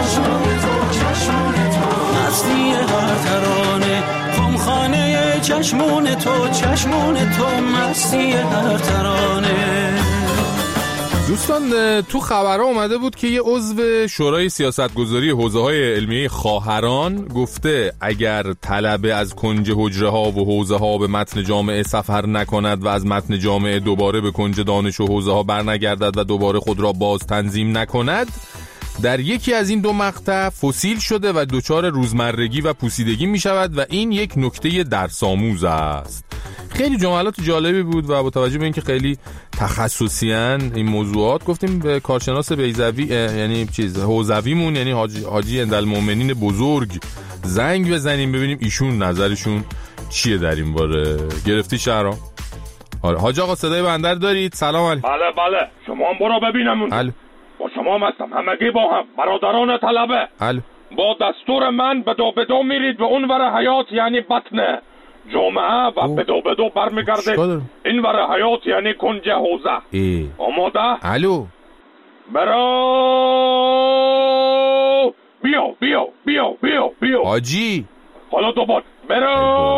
مستی هر ترانه، خمخانه چشمون تو چشمون تو مستی هر ترانه. دوستان تو خبرها اومده بود که یه عضو شورای سیاستگذاری حوزه‌های علمیه خواهران گفته اگر طلبه از کنج حجره ها و حوزه ها به متن جامعه سفر نکند و از متن جامعه دوباره به کنج دانش و حوزه ها برنگردد و دوباره خود را باز تنظیم نکند، در یکی از این دو مقطع فسیل شده و دچار روزمرگی و پوسیدگی می شود و این یک نکته درس‌آموز است. خیلی جملات جالبی بود و با توجه به اینکه خیلی تخصصیان این موضوعات گفتیم به کارشناس بیضوی یعنی چیز حوزویمون یعنی حاجی حاجی اندالمؤمنین بزرگ زنگ بزنیم ببینیم ایشون نظرشون چیه در این باره. گرفتی شهرام؟ آره حاج آقا صدای بنده دارید؟ سلام علیکم. بله بله شما هم برو ببینم اون. بله. با شما هم هستم، همگی با هم برادران طلبه. بله. با دستور من به دو به دو میرید به اون ور حیات یعنی بطن جمعه و به دو به دو برمیگردید این ور حیات یعنی کنج حوزه. ای. آماده؟ الو برو بیو بیو بیو بیو بیو حاجی حالا دوبار برو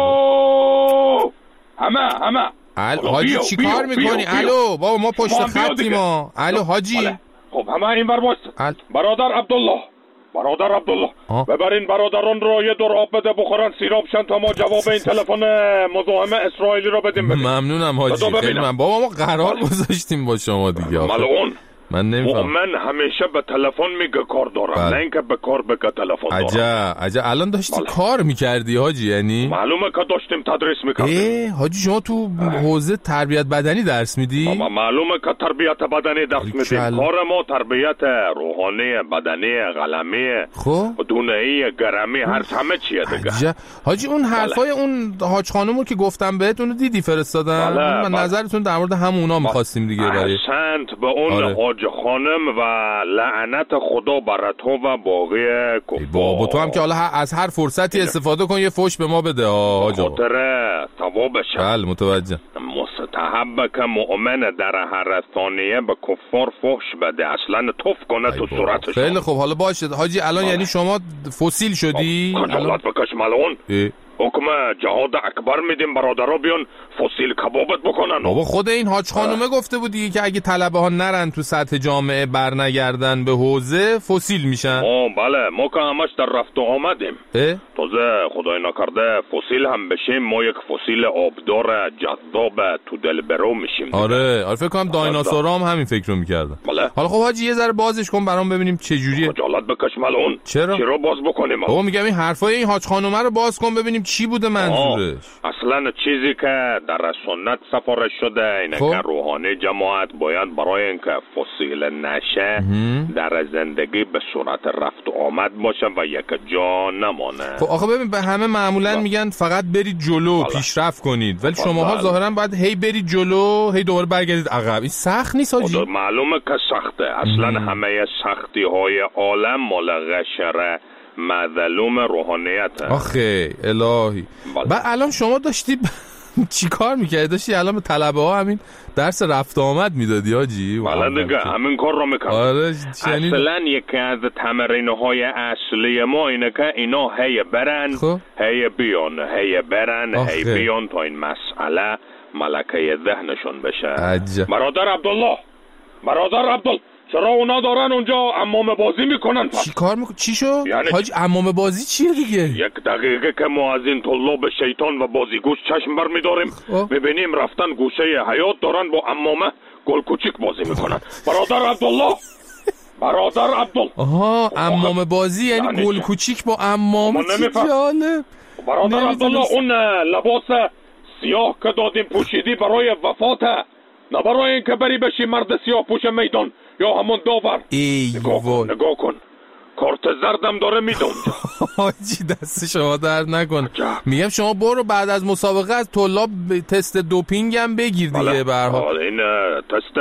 همه همه ال... حاجی چی کار میکنی؟ الو بابا ما پشت خطی ما. الو حاجی بله. خب همه این بر باست ال... برادر عبدالله برادر عبدالله آه. ببرین برادران رو یه دور آب بده بخورن سیراب شن تا ما جواب این تلفن مزاحم اسرائیلی رو بدیم. ممنونم حاجی خیلی من بابا ما قرار گذاشتیم با شما دیگه. ملعون من نمیفهم. من همیشه به تلفن میگه کار دارم نه اینکه به کار بگه تلفن دارم. عجب عجب الان داشتی بله. کار میکردی حاجی؟ یعنی معلومه که داشتیم تدریس میکردیم. ای حاجی شما تو حوزه تربیت بدنی درس میدی؟ اما معلومه که تربیت بدنی درس میدیم. کار ما تربیت روحانی بدنی قلمی خب دونه‌ای گرمی هر همه چیه دیگه. حاجی اون حرفای بله. اون حاج خانومو که گفتم بهت اونو دیدی فرستادن؟ بله. من بله. نظرتون در مورد همونا می‌خواستیم دیگه برای احسنت به اون آره. حاج حاج خانم و لعنت خدا بر تو و باقی کفار. بابا تو هم که حالا از هر فرصتی استفاده کن یه فوش به ما بده حاج آقا. خاطر ثوابش. بله متوجه. مستحب که مؤمن در هر ثانیه به کفار فحش بده، اصلا توف کنه تو صورتش. خیلی خب حالا باشه حاجی الان یعنی شما فسیل شدی؟ خجالت بکش ملعون. حکم جهاد اکبر میدیم برادرها بیان فسیل کبابت بکنن. بابا خود این حاج خانومه گفته بودی که اگه طلبه ها نرن تو سطح جامعه برنگردن به حوزه فسیل میشن. آه بله ما که همش در رفت و آمدیم. تازه خدای نکرده فسیل هم بشیم ما یک فسیل آبدار جذاب تو دل برو میشیم. آره آره فکر کنم دایناسورا هم همین فکر رو میکردن. بله. حالا خب حاجی یه ذره بازش کن برام ببینیم چه جوریه. خجالت بکش ملعون. چرا؟ چرا باز بکنیم؟ بابا میگم این حرفای این حاج خانومه رو باز کن ببینیم چی بوده منظورش. اصلا چیزی که در سنت سفارش شده اینه که روحانی جماعت باید برای اینکه فسیل نشه در زندگی به صورت رفت و آمد باشه و یک جا نمانه. خب آخه ببین به همه معمولا میگن فقط برید جلو بله. پیشرفت کنید ولی شماها ظاهرا باید هی برید جلو هی دوباره برگردید عقب. این سخت نیست حاجی؟ معلومه که سخته. اصلا مم. همه سختی های عالم مال قشره مظلوم روحانیت. آخه الهی. بعد الان شما داشتی چی کار میکردی؟ داشتی الان به طلبه ها همین درس رفت آمد میدادی حاجی؟ بله دیگه همین کار رو میکنم. آره شنید... اصلا یکی از تمرین های اصلی ما اینه که اینا هی برن خب؟ هی بیان هی برن آخه. هی بیان تا این مسئله ملکه ذهنشون بشه. عجب. برادر عبدالله برادر عبدالله چرا اونا دارن اونجا عمام بازی میکنن؟ چی کار میکنن؟ چی شو؟ یعنی حاج عمام بازی چیه دیگه؟ یک دقیقه که ما از این طلاب شیطان و بازیگوش چشم بر میداریم میبینیم رفتن گوشه حیات دارن با عمامه گل کوچیک بازی میکنن. برادر عبدالله برادر عبدالله آها عمام بازی یعنی, یعنی گل کوچیک با عمام. چی جالب. برادر عبدالله اون لباس سیاه که دادیم پوشیدی برای وفاته نه برای این که بری بشی مرد سیاه پوش میدان یا همون داور. ای نگاه کن نگاه کن کارت زردم داره میده اونجا. حاجی دست شما درد نکنه. میگم شما برو بعد از مسابقه از طلاب تست دوپینگ هم بگیر دیگه. به هر حال این تست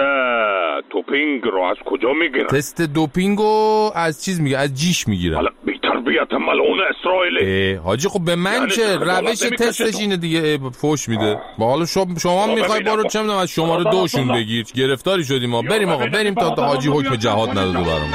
دوپینگ رو از کجا میگیرن؟ تست دوپینگ رو از چیز میگیره از جیش میگیره. حالا بی تربیت ملعون اسرائیلی. حاجی خب به من چه یعنی روش تستش اینه دیگه فوش میده. با حالا شما شما میخوای برو چه میدونم از شماره دوشون بگیر. گرفتاری شدیم ما. بریم آقا بریم تا حاجی حکم جهاد نداده برام.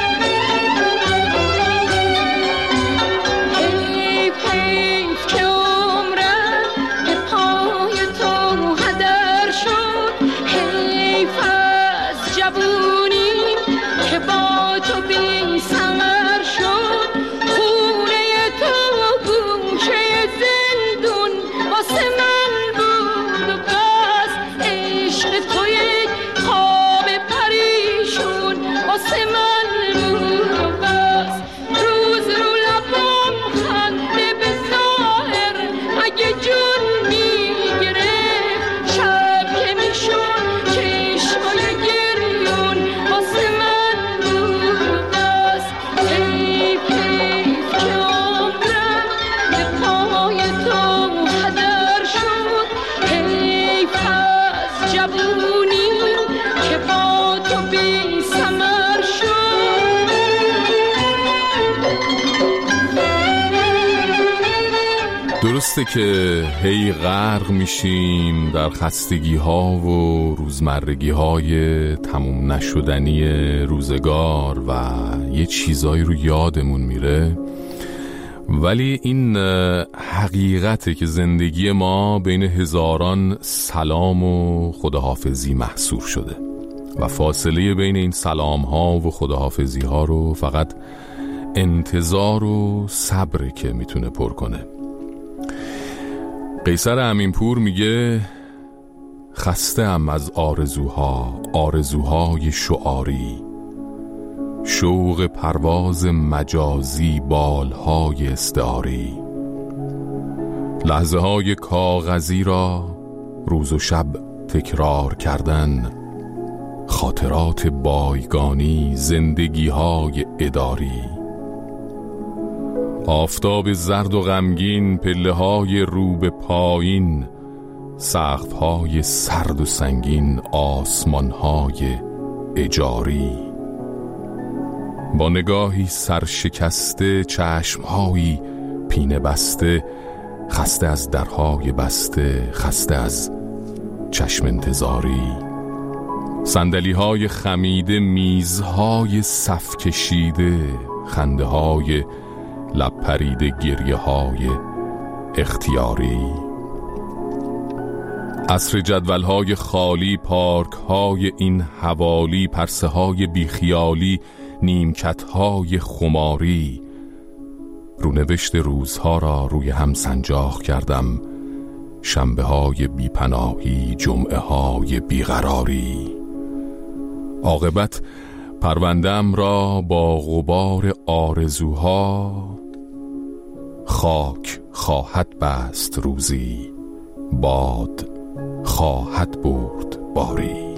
درسته که هی غرق میشیم در خستگی ها و روزمرگی های تموم نشدنی روزگار و یه چیزایی رو یادمون میره، ولی این حقیقته که زندگی ما بین هزاران سلام و خداحافظی محصور شده و فاصله بین این سلام ها و خداحافظی ها رو فقط انتظار و صبر که میتونه پر کنه. قیصر امینپور میگه خسته ام از آرزوها، آرزوهای شعاری، شوق پرواز مجازی، بالهای استعاری، لحظه های کاغذی را روز و شب تکرار کردن، خاطرات بایگانی، زندگی های اداری، آفتاب زرد و غمگین، پله های رو به پایین، سقف های سرد و سنگین، آسمان های اجاری. با نگاهی سرشکسته، چشمهایی پینه بسته، خسته از درهای بسته، خسته از چشم انتظاری. صندلی های خمیده، میزهای صف کشیده، خنده های لب پریده، گریه های اختیاری. عصر جدول های خالی، پارک های این حوالی، پرسه های بیخیالی، نیمکت های خماری. رونوشت روزها را روی هم سنجاق کردم، شنبه های بیپناهی، جمعه های بیقراری. عاقبت پروندم را با غبار آرزوها، خاک خواهد بست روزی، باد خواهد برد باری.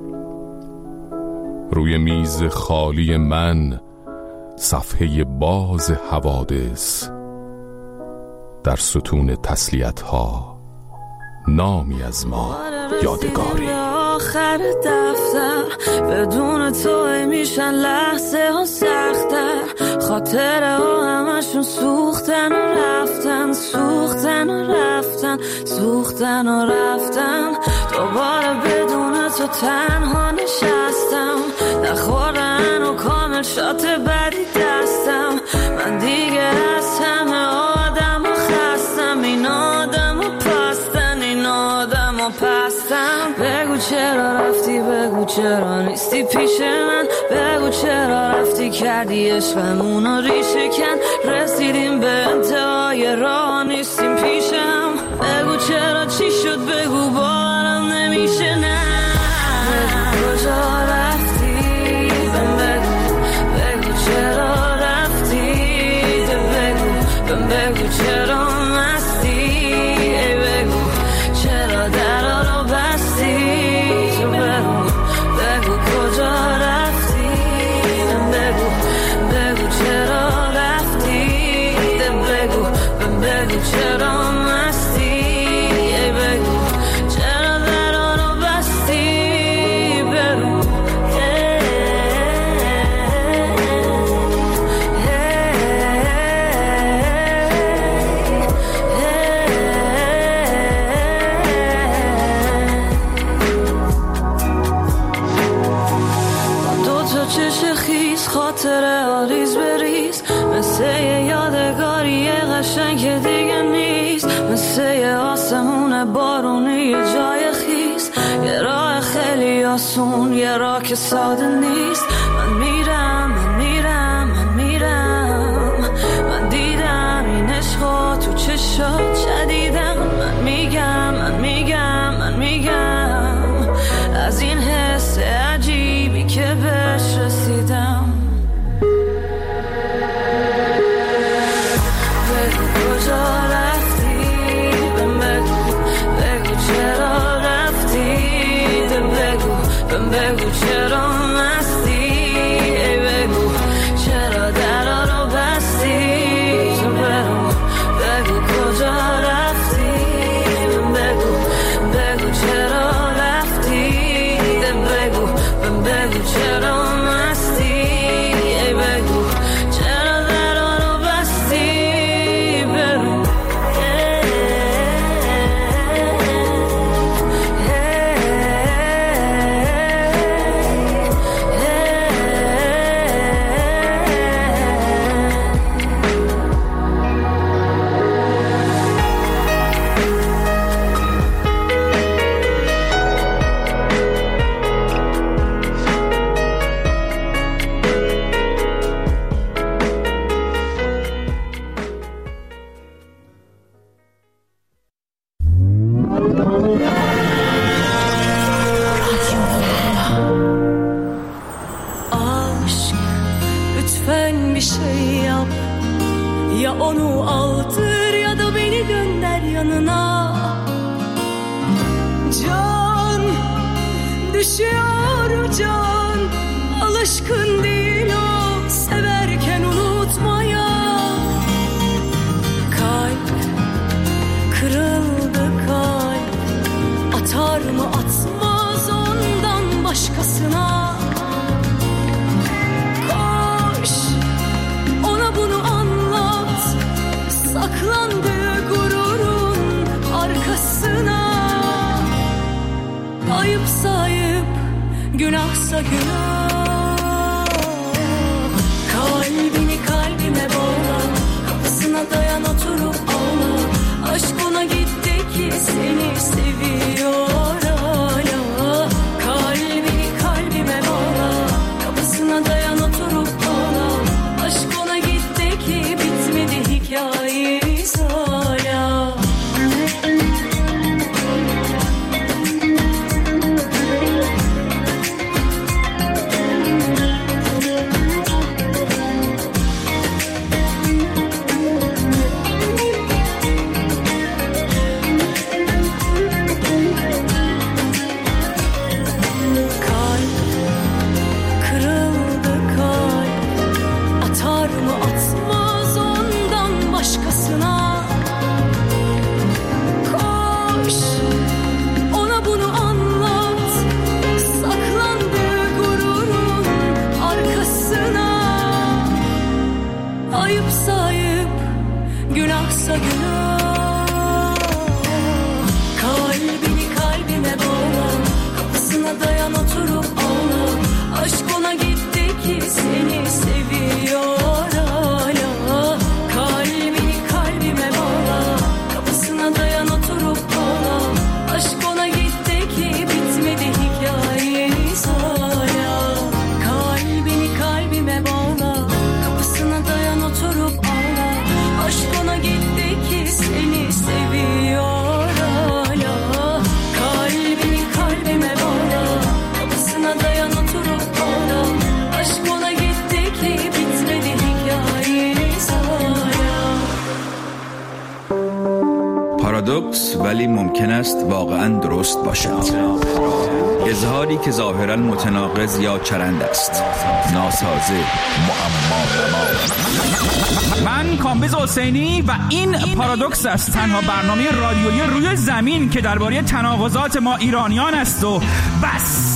روی میز خالی من صفحه باز حوادث، در ستون تسلیت ها نامی از ما یادگاری. آخر دفتر بدون تو میشن لحظه ها سختر، خاطره ها همشون سوختن و رفتن، سوختن و رفتن، سوختن و رفتن. دوباره بدون تو تنها نشستم، نخوردن و کامل شات بدی دستم. من دیگه از همه آدم و خستم، این آدم و پستن، این آدم و پستم. بگو چرا رفتی، بگو چرا نیستی پیش من، بگو چرا رفتی کردی عشقمونو ریشه کن. رسیدیم به انتهای راه نیستیم پیشم، بگو چرا چی شد، بگو بارم نمیشه. نه بگو کجا رفتی، بگو بگو چرا رفتی، بگو بگو چرا مستی، بگو چرا درا رو بستی. بگو بگو کجا رفتی، بگو بگو چرا رفتی، بگو بگو چرا مستی، بگو چرا درا رو بستی. بگو خاطره آریز بریز، مثل یه یادگاری قشنگ که دیگه نیست، مثل یه آسمون بارونی یه جای خیس، یه راه خیلی آسون، یه راه که ساده نیست. من میرم من میرم من میرم، من دیدم این عشقا تو چشات شدیدم. من میگم من میگم من میگم از این حس عجیبی که بهش رسیدم. کجا رفتی، بگو بگو چرا رفتی، بگو بگو چرا مستی، بگو چرا درا رو بستی. بگو بگو کجا رفتی، بگو بگو چرا رفتی، بگو بگو چرا مستی، بگو چرا درا رو بستی. Ya onu aldır ya da beni gönder yanına. Can düşüyor can, alışkın değil o severken unutmaya. Kalp kırıldı, kalp atar mı atmaz ondan başkasına. günahsa günah. Kalbini kalbime bağla, kapısına dayan oturup ağla. Aşk ona gitti ki seni seviyor hala. Kalbini kalbime bağla, kapısına dayan oturup ağla. Aşk ona gitti ki bitmedi hikayemiz hala. Günahsa günah. Kalbini kalbime bağla, kapısına dayan oturup ağla. Aşk ona gitti ki seni seviyor hala. Kalbini kalbime bağla, kapısına dayan oturup ağla. Aşk ona gitti ki bitmedi hikayemiz hala. Kalbini kalbime bağla, kapısına dayan oturup ağla. Aşk ona gitti ki seni seviyor hala. Kalbini kalbime bağla, kapısına dayan oturup ağla. Aşk ona gitti ki bitmedi hikayemiz hala. پارادوکس ولی ممکن است واقعاً درست باشد. اظهاری که ظاهراً متناقض یا چرند است. ناسازه، معما. من کامبیز حسینی و این پارادوکس است، تنها برنامه رادیویی روی زمین که درباره تناقضات ما ایرانیان است و بس.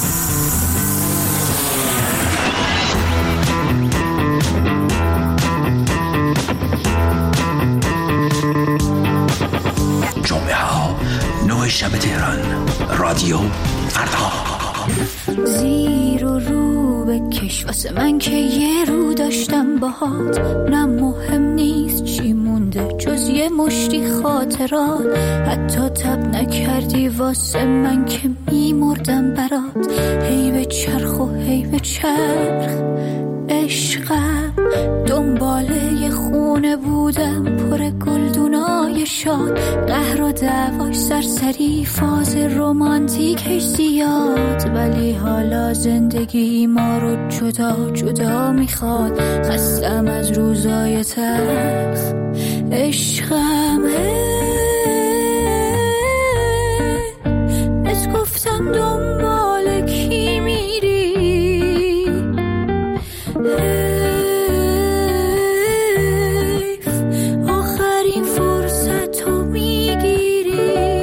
جمعه ها نه شب تهران، رادیو فردا. زیر و رو بکش واسه من که یه رو داشتم باهات. نه مهم نیست چی مونده جز یه مشتی خاطرات. حتی تب نکردی واسه من که میمردم برات. هی به چرخ و هی به چرخ عشقم، دنباله یه خونه بودم پر گلدونای شاد. قهر و دعواش سرسری، فاز رومانتیکش زیاد. ولی حالا زندگی ما رو جدا جدا میخواد. خستم از روزای تلخ عشقم. بهت گفتم دنبال کی میری، آخرین فرصت رو میگیری.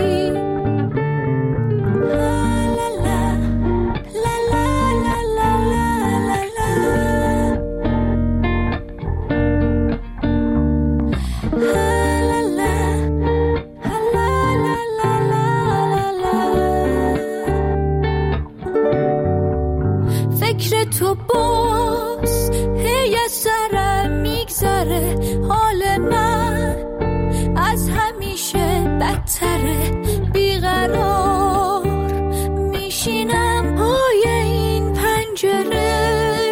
فکر تو باز هی از سرم میگذره. حال من از همیشه بدتره. بیقرار میشینم پای این پنجره.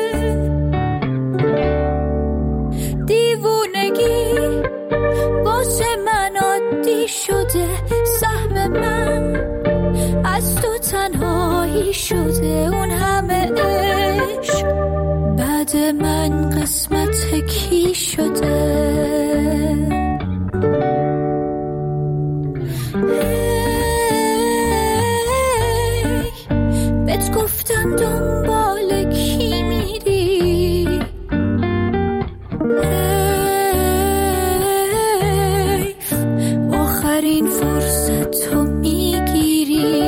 دیوونگی واسه من عادی شده. سهم من از تو تنهایی شده. اون همه عشق بعد من قسمت کی شده. بهت گفتم دنبال کی میری. حیف آخرین فرصت رو میگیری.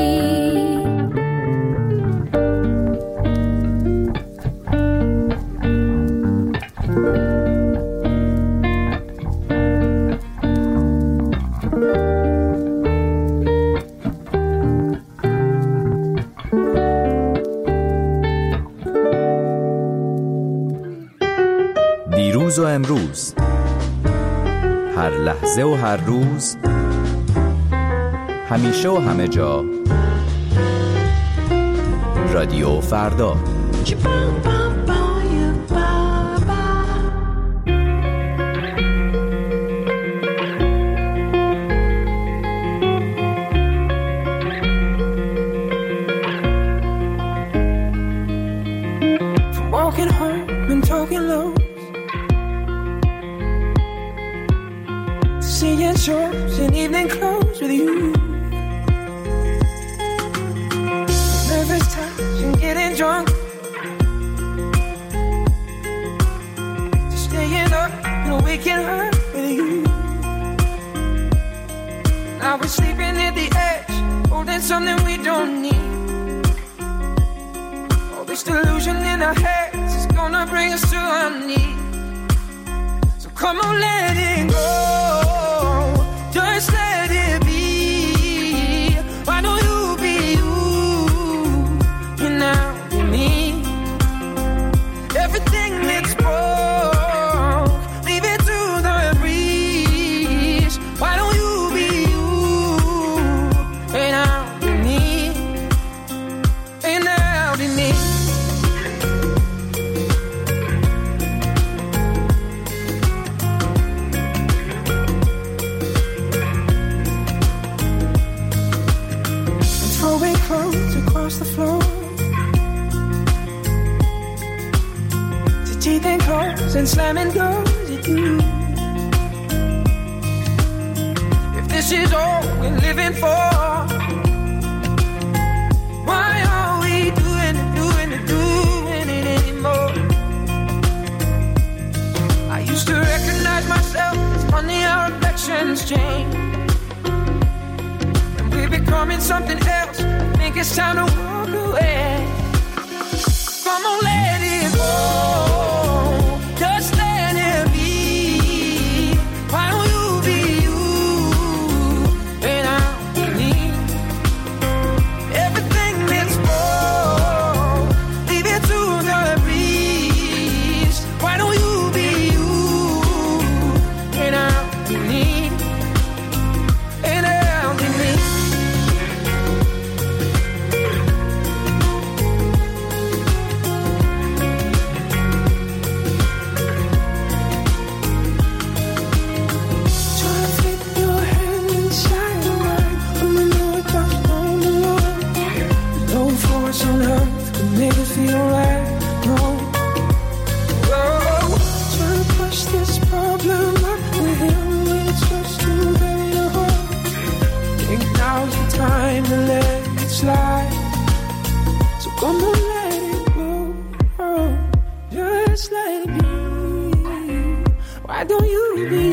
امروز، هر لحظه و هر روز، همیشه و همه جا. رادیو فردا. Walking home and talking low, seeing shows in evening clothes with you. Nervous touch and getting drunk, just staying up and waking up with you. Now we're sleeping at the edge, holding something we don't need. All this delusion in our heads is gonna bring us to our knees. So come on, let it go. Just let it be. Why don't you be you? You're now me. Everything that's broke, leave it to the breeze. Why don't you be you? Hey now to me. Hey now to me. Across the floor, to teeth and claws and slamming doors at you. If this is all we're living for, why are we doing it, doing it, doing it anymore? I used to recognize myself. It's funny how reflections change, and we're becoming something else. Think it's time to walk away. Come on, let it go. Just let it be. Why don't you be you? And I'm me. Everything that's broke, leave it to the breeze. Why don't you be you? And I'm me. And I'm me. Feel right, no. Whoa, trying to push this problem up with him when it's just too heavy to hold. Think now's the time to let it slide. So come on, let it go. Oh, just let it be. Why don't you be